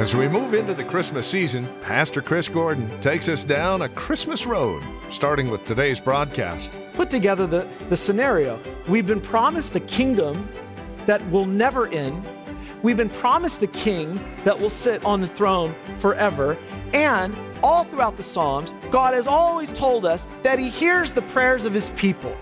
As we move into the Christmas season, Pastor Chris Gordon takes us down a Christmas road, starting with today's broadcast. Put together the scenario. We've been promised a kingdom that will never end. We've been promised a king that will sit on the throne forever. And all throughout the Psalms, God has always told us that He hears the prayers of His people.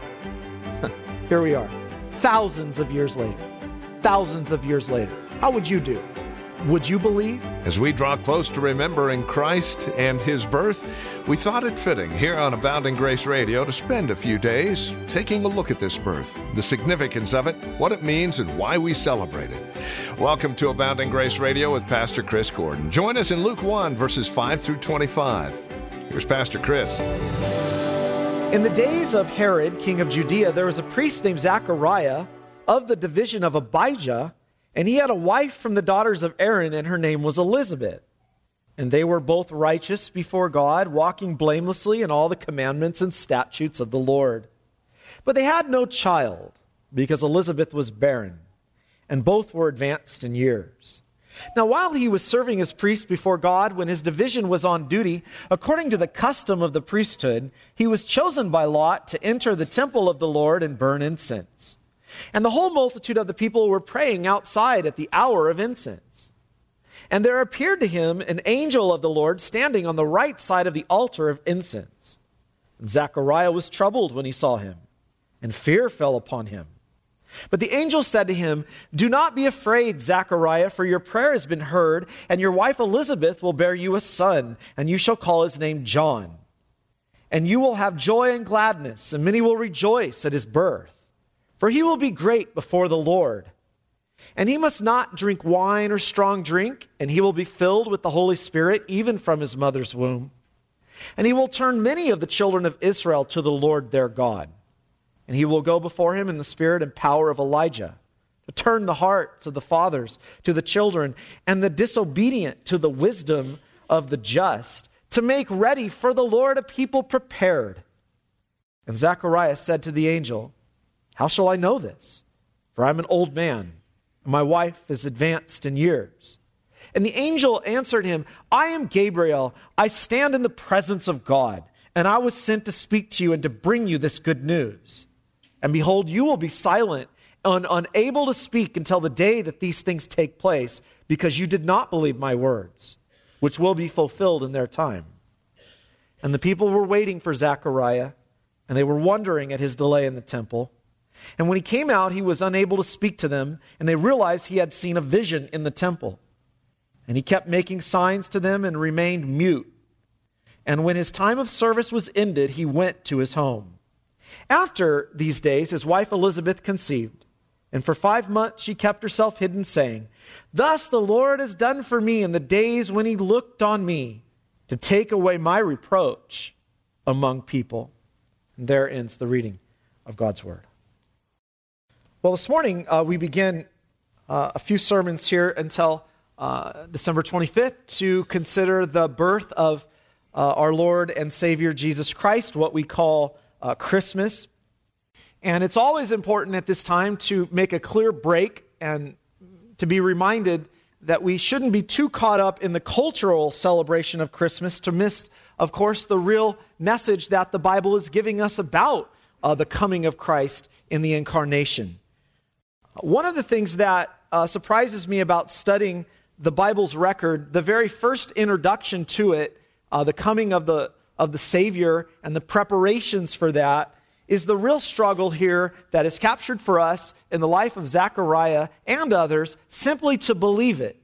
Here we are, thousands of years later. Thousands of years later. How would you do? Would you believe? As we draw close to remembering Christ and His birth, we thought it fitting here on Abounding Grace Radio to spend a few days taking a look at this birth, the significance of it, what it means, and why we celebrate it. Welcome to Abounding Grace Radio with Pastor Chris Gordon. Join us in Luke 1, verses 5 through 25. Here's Pastor Chris. In the days of Herod, king of Judea, there was a priest named Zechariah of the division of Abijah, and he had a wife from the daughters of Aaron, and her name was Elizabeth. And they were both righteous before God, walking blamelessly in all the commandments and statutes of the Lord. But they had no child, because Elizabeth was barren, and both were advanced in years. Now, while he was serving as priest before God, when his division was on duty, according to the custom of the priesthood, he was chosen by lot to enter the temple of the Lord and burn incense. And the whole multitude of the people were praying outside at the hour of incense. And there appeared to him an angel of the Lord standing on the right side of the altar of incense. And Zechariah was troubled when he saw him, and fear fell upon him. But the angel said to him, "Do not be afraid, Zechariah, for your prayer has been heard, and your wife Elizabeth will bear you a son, and you shall call his name John. And you will have joy and gladness, and many will rejoice at his birth. For he will be great before the Lord. And he must not drink wine or strong drink, and he will be filled with the Holy Spirit even from his mother's womb. And he will turn many of the children of Israel to the Lord their God. And he will go before him in the spirit and power of Elijah, to turn the hearts of the fathers to the children, and the disobedient to the wisdom of the just, to make ready for the Lord a people prepared." And Zechariah said to the angel, "How shall I know this? For I'm an old man, and my wife is advanced in years." And the angel answered him, "I am Gabriel. I stand in the presence of God, and I was sent to speak to you and to bring you this good news. And behold, you will be silent and unable to speak until the day that these things take place, because you did not believe my words, which will be fulfilled in their time." And the people were waiting for Zechariah, and they were wondering at his delay in the temple. And when he came out, he was unable to speak to them, and they realized he had seen a vision in the temple. And he kept making signs to them and remained mute. And when his time of service was ended, he went to his home. After these days, his wife Elizabeth conceived, and for 5 months she kept herself hidden, saying, "Thus the Lord has done for me in the days when he looked on me, to take away my reproach among people." And there ends the reading of God's word. Well, this morning we begin a few sermons here until December 25th to consider the birth of our Lord and Savior Jesus Christ, what we call Christmas. And it's always important at this time to make a clear break and to be reminded that we shouldn't be too caught up in the cultural celebration of Christmas to miss, of course, the real message that the Bible is giving us about the coming of Christ in the incarnation. One of the things that surprises me about studying the Bible's record, the very first introduction to it, the coming of the Savior and the preparations for that, is the real struggle here that is captured for us in the life of Zechariah and others, simply to believe it.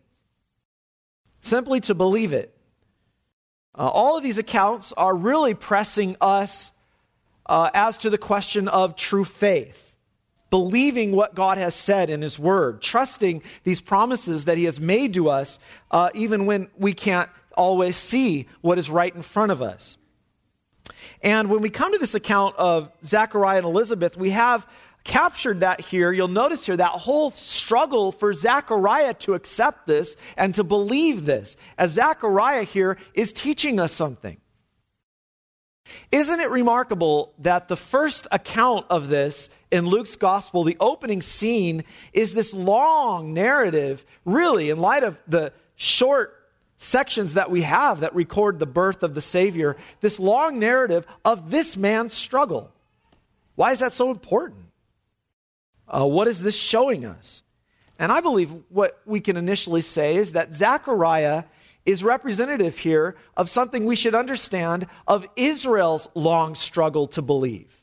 Simply to believe it. All of these accounts are really pressing us as to the question of true faith. Believing what God has said in His Word, trusting these promises that He has made to us, even when we can't always see what is right in front of us. And when we come to this account of Zechariah and Elizabeth, we have captured that here. You'll notice here that whole struggle for Zechariah to accept this and to believe this, as Zechariah here is teaching us something. Isn't it remarkable that the first account of this in Luke's gospel, the opening scene, is this long narrative, really, in light of the short sections that we have that record the birth of the Savior, this long narrative of this man's struggle. Why is that so important? What is this showing us? And I believe what we can initially say is that Zechariah is representative here of something we should understand of Israel's long struggle to believe,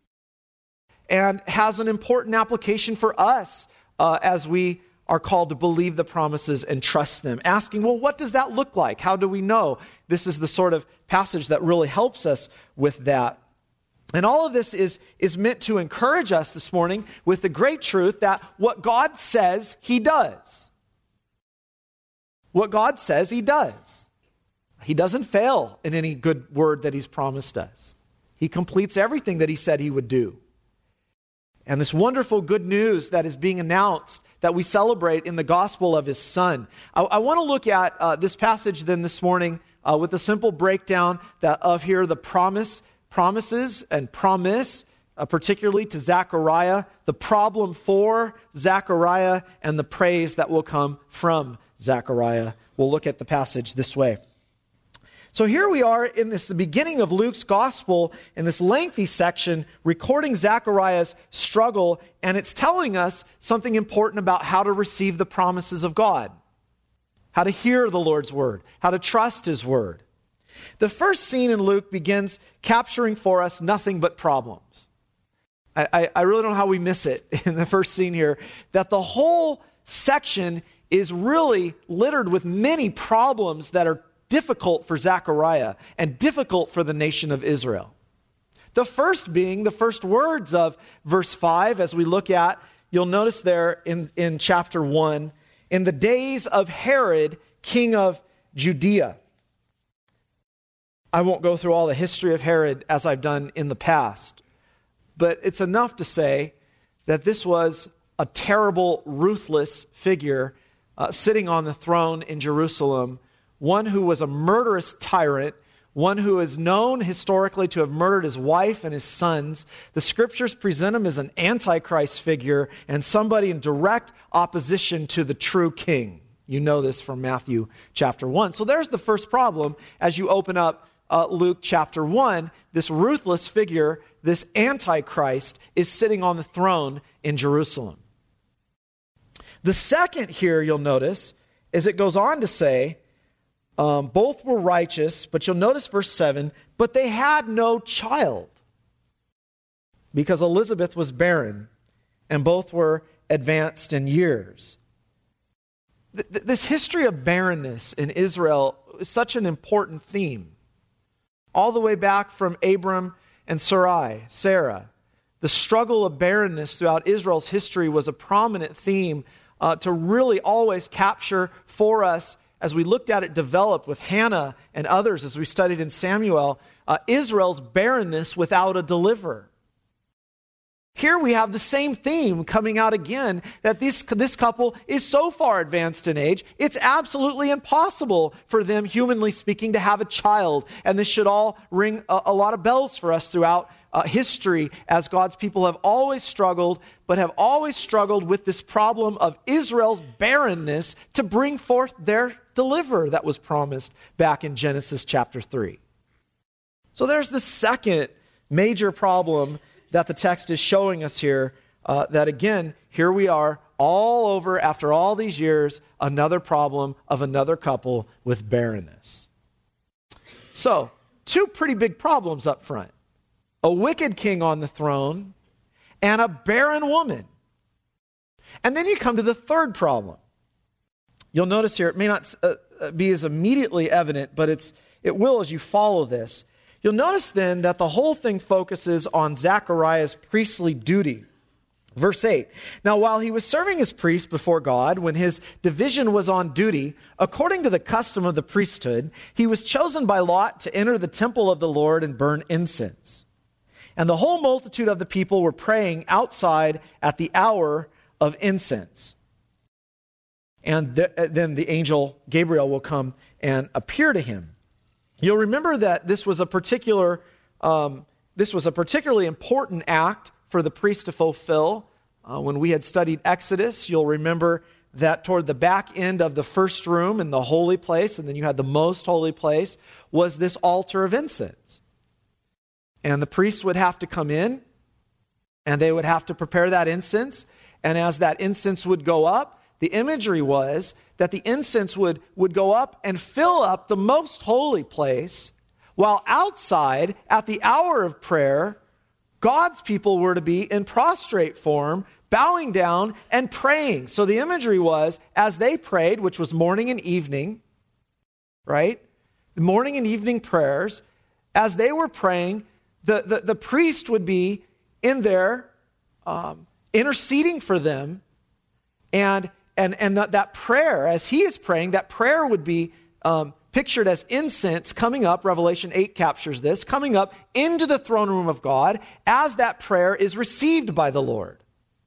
and has an important application for us as we are called to believe the promises and trust them. Asking, well, what does that look like? How do we know? This is the sort of passage that really helps us with that. And all of this is meant to encourage us this morning with the great truth that what God says, He does. What God says, He does. He doesn't fail in any good word that He's promised us. He completes everything that He said He would do. And this wonderful good news that is being announced that we celebrate in the gospel of His Son. I want to look at this passage then this morning with a simple breakdown of here the promises and promise, particularly to Zechariah, the problem for Zechariah, and the praise that will come from Zechariah. We'll look at the passage this way. So here we are in the beginning of Luke's gospel, in this lengthy section, recording Zechariah's struggle, and it's telling us something important about how to receive the promises of God, how to hear the Lord's word, how to trust His word. The first scene in Luke begins capturing for us nothing but problems. I really don't know how we miss it in the first scene here, that the whole section is really littered with many problems that are difficult for Zechariah and difficult for the nation of Israel. The first being the first words of verse 5, as we look at, you'll notice there in chapter 1, in the days of Herod, king of Judea. I won't go through all the history of Herod as I've done in the past, but it's enough to say that this was a terrible, ruthless figure sitting on the throne in Jerusalem, one who was a murderous tyrant, one who is known historically to have murdered his wife and his sons. The scriptures present him as an antichrist figure and somebody in direct opposition to the true king. You know this from Matthew chapter 1. So there's the first problem as you open up Luke chapter 1. This ruthless figure, this antichrist, is sitting on the throne in Jerusalem. The second here you'll notice is it goes on to say, both were righteous, but you'll notice verse 7, but they had no child because Elizabeth was barren and both were advanced in years. This history of barrenness in Israel is such an important theme. All the way back from Abram and Sarah. The struggle of barrenness throughout Israel's history was a prominent theme to really always capture for us as we looked at it develop with Hannah and others as we studied in Samuel, Israel's barrenness without a deliverer. Here we have the same theme coming out again, that this couple is so far advanced in age, it's absolutely impossible for them, humanly speaking, to have a child. And this should all ring a lot of bells for us throughout history, as God's people have always struggled, but have always struggled with this problem of Israel's barrenness to bring forth their deliverer that was promised back in Genesis chapter 3. So there's the second major problem that the text is showing us here, that again, here we are all over, after all these years, another problem of another couple with barrenness. So, two pretty big problems up front. A wicked king on the throne and a barren woman. And then you come to the third problem. You'll notice here, it may not be as immediately evident, but it will as you follow this. You'll notice then that the whole thing focuses on Zechariah's priestly duty. Verse 8, now while he was serving as priest before God, when his division was on duty, according to the custom of the priesthood, he was chosen by lot to enter the temple of the Lord and burn incense. And the whole multitude of the people were praying outside at the hour of incense. And then the angel Gabriel will come and appear to him. You'll remember that this was a particularly important act for the priest to fulfill. When we had studied Exodus, you'll remember that toward the back end of the first room in the holy place, and then you had the most holy place, was this altar of incense. And the priests would have to come in, and they would have to prepare that incense. And as that incense would go up, the imagery was that the incense would go up and fill up the most holy place, while outside, at the hour of prayer, God's people were to be in prostrate form, bowing down and praying. So the imagery was, as they prayed, which was morning and evening, right? The morning and evening prayers, as they were praying, the priest would be in there interceding for them, and that prayer, as he is praying, that prayer would be pictured as incense coming up. Revelation 8 captures this, coming up into the throne room of God as that prayer is received by the Lord.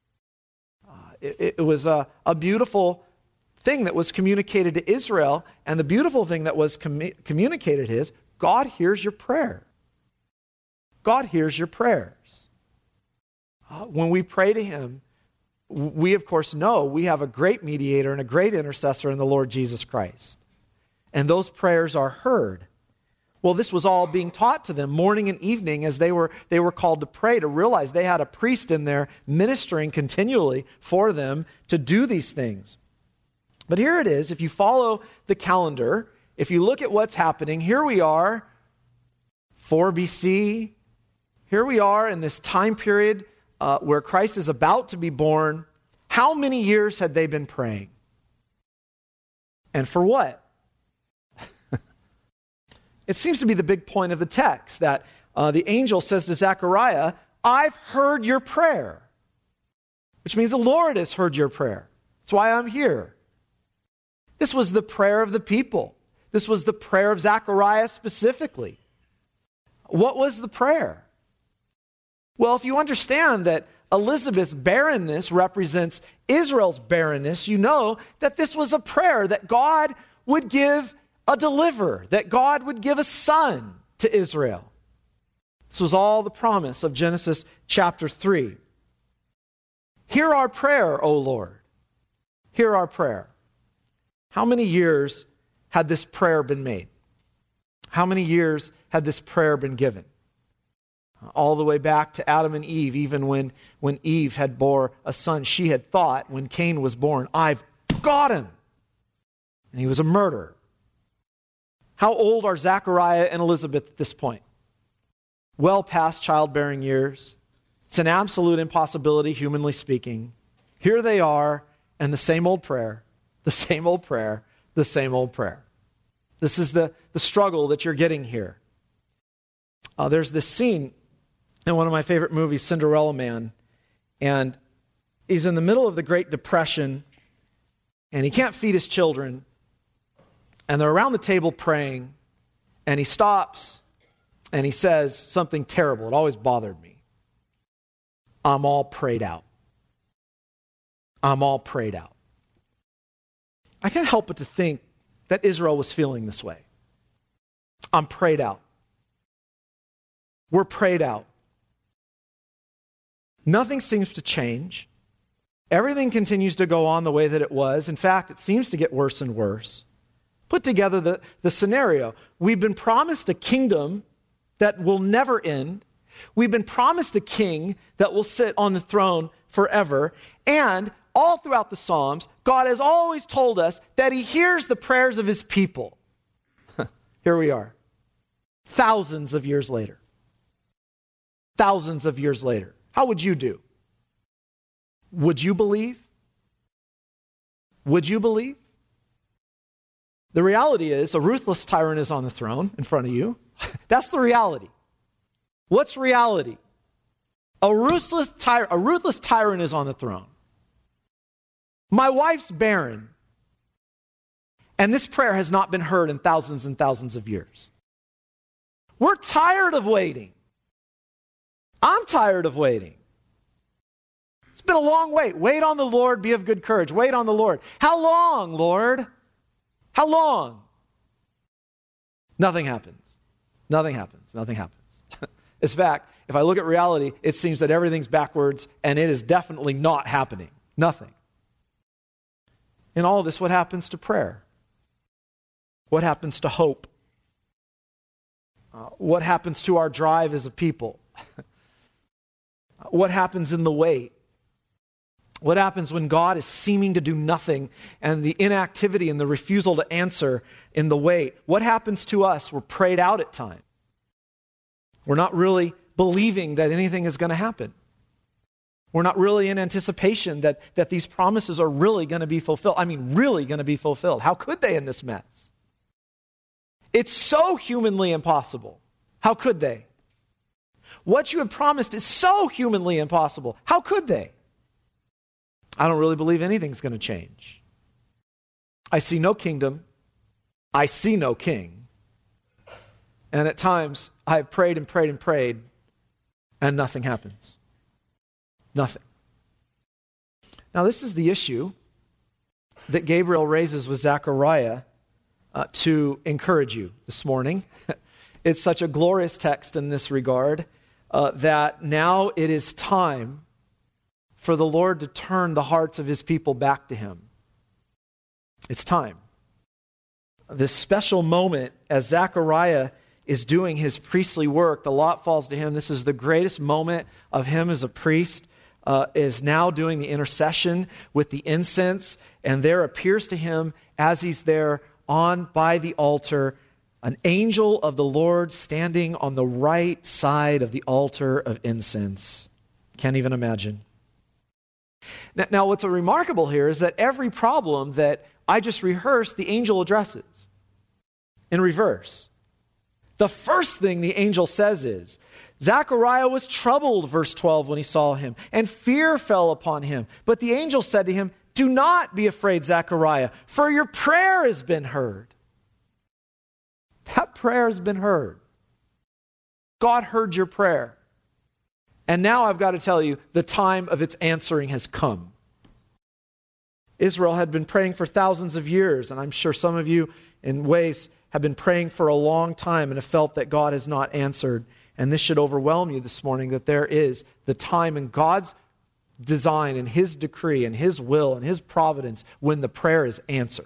It was a beautiful thing that was communicated to Israel, and the beautiful thing that was communicated is, God hears your prayer. God hears your prayers. When we pray to him, we of course know we have a great mediator and a great intercessor in the Lord Jesus Christ. And those prayers are heard. Well, this was all being taught to them morning and evening as they were called to pray, to realize they had a priest in there ministering continually for them to do these things. But here it is, if you follow the calendar, if you look at what's happening, here we are, 4 BC, here we are in this time period where Christ is about to be born. How many years had they been praying? And for what? It seems to be the big point of the text that the angel says to Zechariah, I've heard your prayer, which means the Lord has heard your prayer. That's why I'm here. This was the prayer of the people. This was the prayer of Zechariah specifically. What was the prayer? Well, if you understand that Elizabeth's barrenness represents Israel's barrenness, you know that this was a prayer that God would give a deliverer, that God would give a son to Israel. This was all the promise of Genesis chapter 3. Hear our prayer, O Lord. Hear our prayer. How many years had this prayer been made? How many years had this prayer been given? All the way back to Adam and Eve, even when Eve had bore a son, she had thought when Cain was born, I've got him. And he was a murderer. How old are Zechariah and Elizabeth at this point? Well past childbearing years. It's an absolute impossibility, humanly speaking. Here they are, and the same old prayer, the same old prayer, the same old prayer. This is the struggle that you're getting here. There's this scene in one of my favorite movies, Cinderella Man, and he's in the middle of the Great Depression, and he can't feed his children, and they're around the table praying, and he stops, and he says something terrible. It always bothered me. I'm all prayed out. I'm all prayed out. I can't help but to think that Israel was feeling this way. I'm prayed out. We're prayed out. Nothing seems to change. Everything continues to go on the way that it was. In fact, it seems to get worse and worse. Put together the scenario. We've been promised a kingdom that will never end. We've been promised a king that will sit on the throne forever. And all throughout the Psalms, God has always told us that he hears the prayers of his people. Here we are, thousands of years later. Thousands of years later. How would you do? Would you believe? Would you believe? The reality is, a ruthless tyrant is on the throne in front of you. That's the reality. What's reality? A ruthless tyrant is on the throne. My wife's barren, and this prayer has not been heard in thousands and thousands of years. We're tired of waiting. I'm tired of waiting. It's been a long wait. Wait on the Lord, be of good courage. Wait on the Lord. How long, Lord? How long? Nothing happens. Nothing happens. Nothing happens. In fact, if I look at reality, it seems that everything's backwards, and it is definitely not happening. Nothing. In all of this, what happens to prayer? What happens to hope? What happens to our drive as a people? What happens in the wait? What happens when God is seeming to do nothing and the inactivity and the refusal to answer in the wait? What happens to us? We're prayed out at times. We're not really believing that anything is going to happen. We're not really in anticipation that these promises are really going to be fulfilled. I mean, really going to be fulfilled. How could they in this mess? It's so humanly impossible. How could they? What you have promised is so humanly impossible. How could they? I don't really believe anything's going to change. I see no kingdom. I see no king. And at times, I have prayed and prayed and prayed, and nothing happens. Nothing. Now, this is the issue that Gabriel raises with Zechariah to encourage you this morning. It's such a glorious text in this regard that now it is time for the Lord to turn the hearts of his people back to him. It's time. This special moment as Zechariah is doing his priestly work, the lot falls to him. This is the greatest moment of him as a priest, is now doing the intercession with the incense, and there appears to him as he's there by the altar an angel of the Lord standing on the right side of the altar of incense. Can't even imagine. Now, what's remarkable here is that every problem that I just rehearsed, the angel addresses in reverse. The first thing the angel says is, Zechariah was troubled, verse 12, when he saw him, and fear fell upon him. But the angel said to him, do not be afraid, Zechariah, for your prayer has been heard. That prayer has been heard. God heard your prayer. And now I've got to tell you, the time of its answering has come. Israel had been praying for thousands of years, and I'm sure some of you in ways have been praying for a long time and have felt that God has not answered. And this should overwhelm you this morning, that there is the time in God's design and his decree and his will and his providence when the prayer is answered.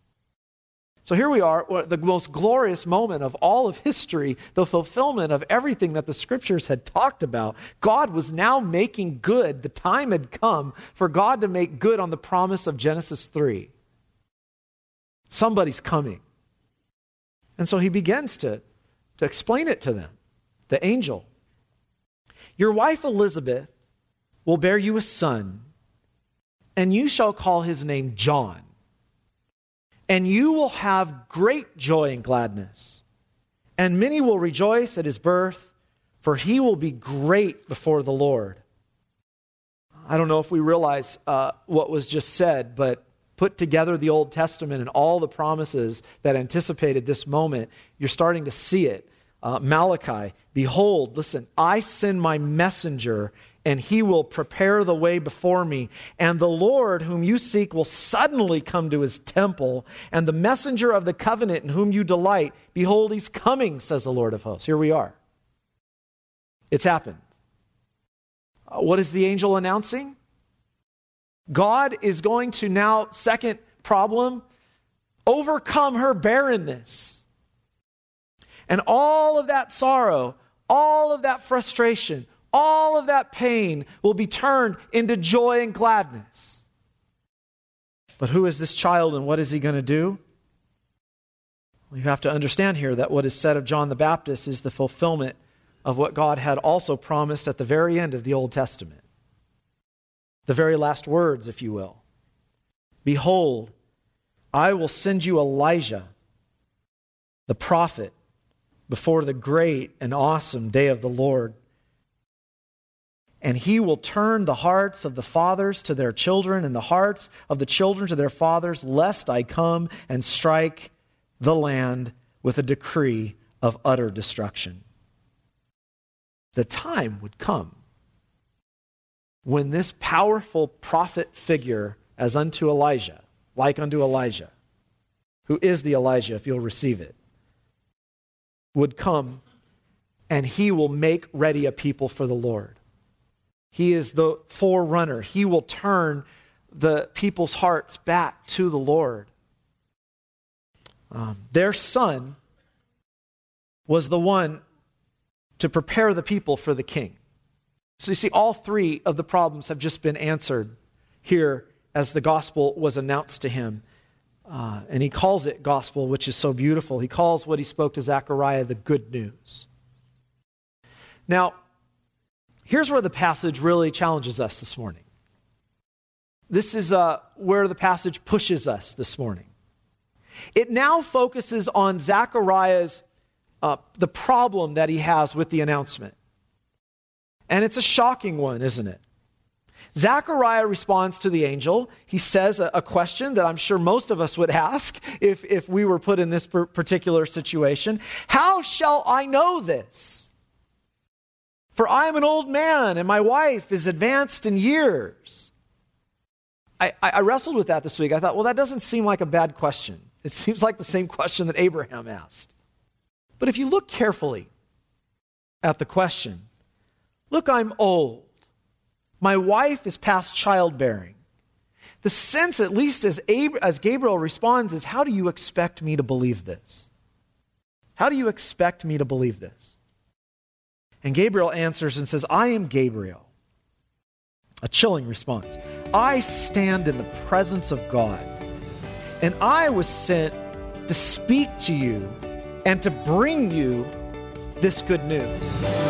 So here we are, the most glorious moment of all of history, the fulfillment of everything that the scriptures had talked about. God was now making good. The time had come for God to make good on the promise of Genesis 3. Somebody's coming. And so he begins to explain it to them. The angel. Your wife Elizabeth will bear you a son, and you shall call his name John. And you will have great joy and gladness. And many will rejoice at his birth, for he will be great before the Lord. I don't know if we realize what was just said, but put together the Old Testament and all the promises that anticipated this moment, you're starting to see it. Malachi, behold, listen, I send my messenger, and he will prepare the way before me. And the Lord whom you seek will suddenly come to his temple. And the messenger of the covenant in whom you delight, behold, he's coming, says the Lord of hosts. Here we are. It's happened. What is the angel announcing? God is going to now, second problem, overcome her barrenness. And all of that sorrow, all of that frustration, all of that pain will be turned into joy and gladness. But who is this child and what is he going to do? Well, you have to understand here that what is said of John the Baptist is the fulfillment of what God had also promised at the very end of the Old Testament. The very last words, if you will. Behold, I will send you Elijah, the prophet, before the great and awesome day of the Lord. And he will turn the hearts of the fathers to their children and the hearts of the children to their fathers, lest I come and strike the land with a decree of utter destruction. The time would come when this powerful prophet figure, as unto Elijah, like unto Elijah, who is the Elijah, if you'll receive it, would come, and he will make ready a people for the Lord. He is the forerunner. He will turn the people's hearts back to the Lord. Their son was the one to prepare the people for the king. So you see, all three of the problems have just been answered here as the gospel was announced to him. And he calls it gospel, which is so beautiful. He calls what he spoke to Zechariah the good news. Now, here's where the passage really challenges us this morning. This is where the passage pushes us this morning. It now focuses on Zechariah's, the problem that he has with the announcement. And it's a shocking one, isn't it? Zechariah responds to the angel. He says a question that I'm sure most of us would ask if we were put in this particular situation. How shall I know this? For I am an old man and my wife is advanced in years. I wrestled with that this week. I thought, well, that doesn't seem like a bad question. It seems like the same question that Abraham asked. But if you look carefully at the question, look, I'm old. My wife is past childbearing. The sense, at least as Gabriel responds, is, how do you expect me to believe this? How do you expect me to believe this? And Gabriel answers and says, I am Gabriel. A chilling response. I stand in the presence of God, and I was sent to speak to you and to bring you this good news.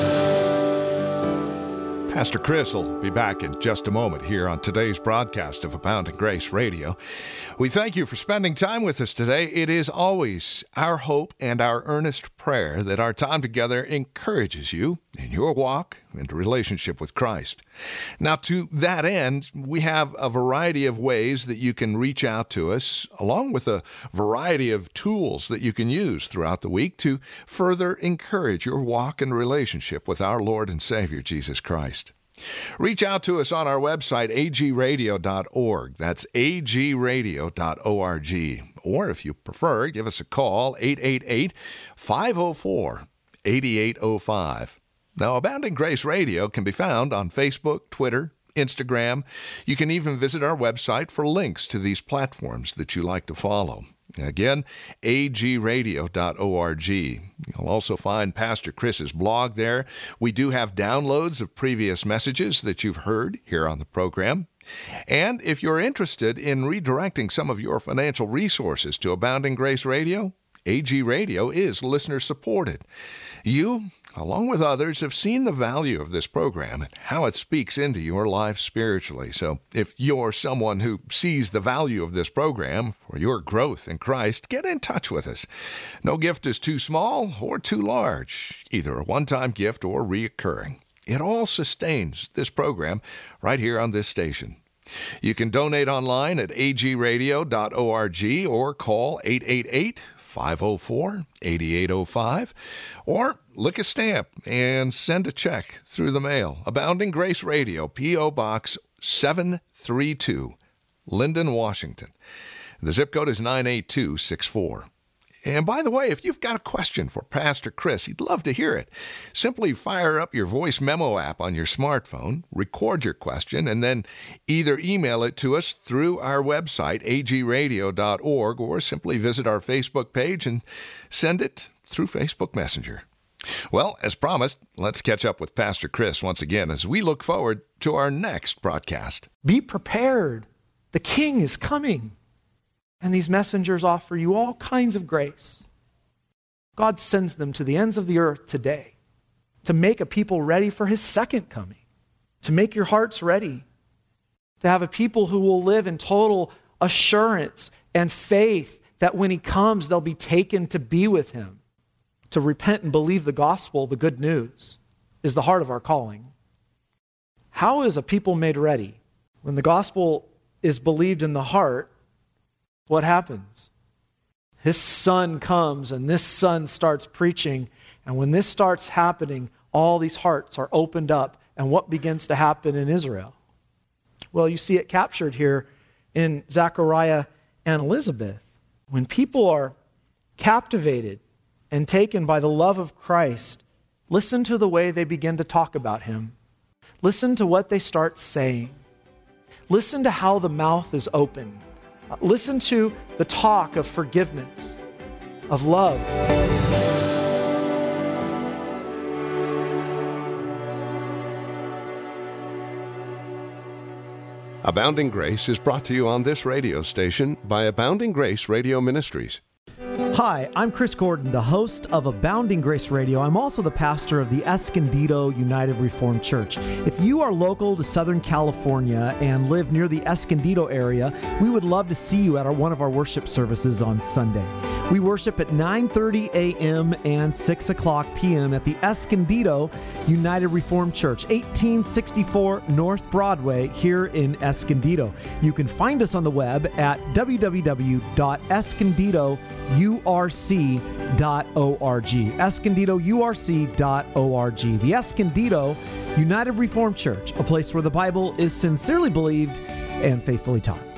Pastor Chris will be back in just a moment here on today's broadcast of Abounding Grace Radio. We thank you for spending time with us today. It is always our hope and our earnest prayer that our time together encourages you in your walk and relationship with Christ. Now, to that end, we have a variety of ways that you can reach out to us, along with a variety of tools that you can use throughout the week to further encourage your walk and relationship with our Lord and Savior, Jesus Christ. Reach out to us on our website, agradio.org. That's agradio.org. Or if you prefer, give us a call, 888-504-8805. Now, Abounding Grace Radio can be found on Facebook, Twitter, Instagram. You can even visit our website for links to these platforms that you like to follow. Again, agradio.org. You'll also find Pastor Chris's blog there. We do have downloads of previous messages that you've heard here on the program. And if you're interested in redirecting some of your financial resources to Abounding Grace Radio, AG Radio is listener-supported. You, along with others, have seen the value of this program and how it speaks into your life spiritually. So if you're someone who sees the value of this program for your growth in Christ, get in touch with us. No gift is too small or too large, either a one-time gift or reoccurring. It all sustains this program right here on this station. You can donate online at agradio.org or call 888-504-8805, or lick a stamp and send a check through the mail. Abounding Grace Radio, P.O. Box 732, Linden, Washington. The zip code is 98264. And by the way, if you've got a question for Pastor Chris, he'd love to hear it. Simply fire up your voice memo app on your smartphone, record your question, and then either email it to us through our website, agradio.org, or simply visit our Facebook page and send it through Facebook Messenger. Well, as promised, let's catch up with Pastor Chris once again as we look forward to our next broadcast. Be prepared. The King is coming. And these messengers offer you all kinds of grace. God sends them to the ends of the earth today to make a people ready for his second coming, to make your hearts ready, to have a people who will live in total assurance and faith that when he comes, they'll be taken to be with him. To repent and believe the gospel, the good news, is the heart of our calling. How is a people made ready? When the gospel is believed in the heart, what happens? His son comes and this son starts preaching. And when this starts happening, all these hearts are opened up. And what begins to happen in Israel? Well, you see it captured here in Zechariah and Elizabeth. When people are captivated and taken by the love of Christ, listen to the way they begin to talk about him. Listen to what they start saying. listen to how the mouth is open. Listen to the talk of forgiveness, of love. Abounding Grace is brought to you on this radio station by Abounding Grace Radio Ministries. Hi, I'm Chris Gordon, the host of Abounding Grace Radio. I'm also the pastor of the Escondido United Reformed Church. If you are local to Southern California and live near the Escondido area, we would love to see you at one of our worship services on Sunday. We worship at 9:30 a.m. and 6 o'clock p.m. at the Escondido United Reformed Church, 1864 North Broadway here in Escondido. You can find us on the web at www.escondidourc.org, escondidourc.org. The Escondido United Reformed Church, a place where the Bible is sincerely believed and faithfully taught.